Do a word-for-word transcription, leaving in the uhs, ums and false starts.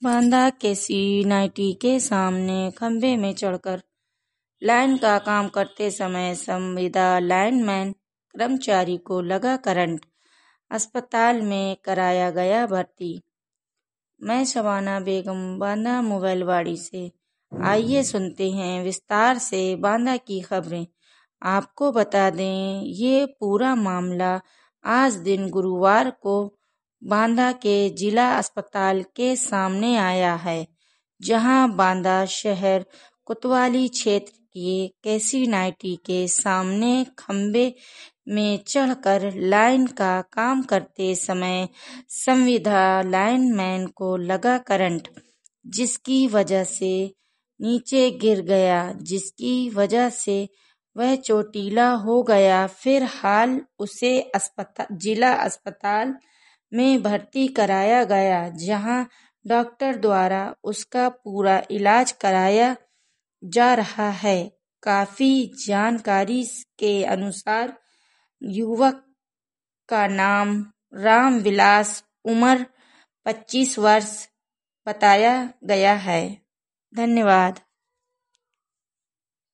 बांदा के C ninety के सामने खंभे में चढ़कर लाइन का काम करते समय संविदा लाइनमैन कर्मचारी को लगा करंट, अस्पताल में कराया गया भर्ती। मैं शबाना बेगम, बांदा मोबाइलवाड़ी से। आइए सुनते हैं विस्तार से बांदा की खबरें। आपको बता दें, ये पूरा मामला आज दिन गुरुवार को बांदा के जिला अस्पताल के सामने आया है, जहां बांदा शहर कोतवाली क्षेत्र के केसी नाइन्टी के सामने खंबे में चढ़कर लाइन का काम करते समय संविदा लाइनमैन को लगा करंट, जिसकी वजह से नीचे गिर गया, जिसकी वजह से वह चोटिला हो गया। फिर हाल उसे अस्पताल जिला अस्पताल में भर्ती कराया गया, जहां डॉक्टर द्वारा उसका पूरा इलाज कराया जा रहा है। काफी जानकारी के अनुसार युवक का नाम रामविलास, उम्र पच्चीस वर्ष बताया गया है। धन्यवाद।